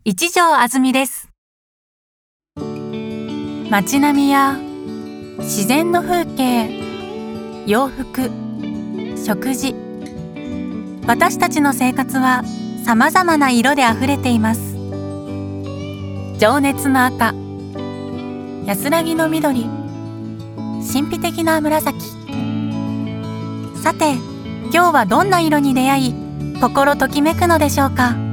一条あずみです。街並みや自然の風景、洋服、食事、私たちの生活はさまざまな色であふれています。情熱の赤、安らぎの緑、神秘的な紫。さて、今日はどんな色に出会い、心ときめくのでしょうか。